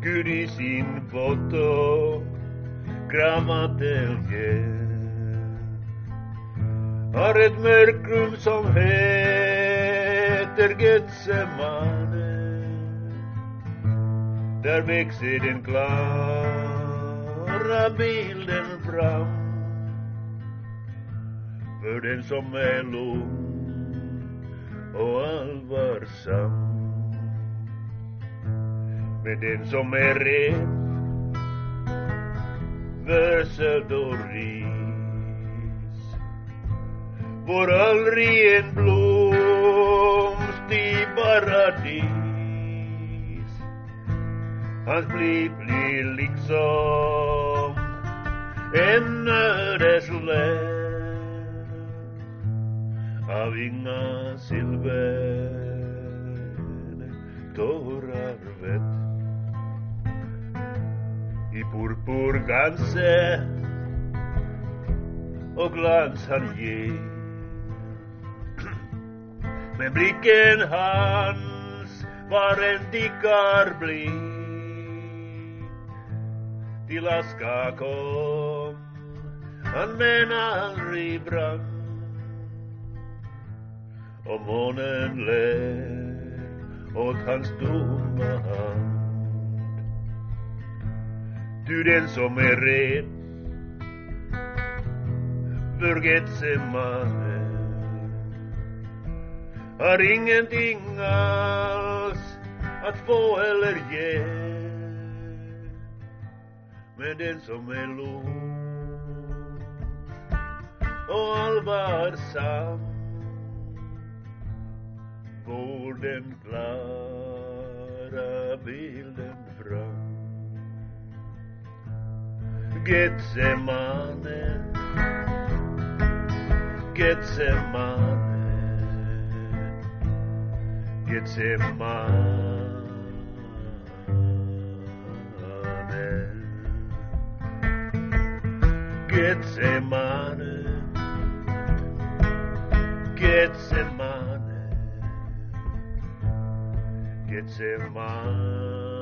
Gud i sin foto gramatelje har ett mörkrum som heter Getsemane. Där växer den klara bilden fram för den som är lugn och allvarsam. Men den som är rädd för stöd och ris får aldrig en blomst i paradis. Hans blick blir liksom en ödeslä av inga silver tårar vett. I purpurganse och glans han ger, men blicken hans var en dickar blick. Till aska kom han men aldrig brann, och månen lät åt hans tomma hand. Du den som är rädd för Getsemane har ingenting alls att få eller ge. Men den som är lugn och allvarsam får den klara bilden fram. Getsemane, Getsemane, Getsemane, Getsemane, Getsemane, Getsemane.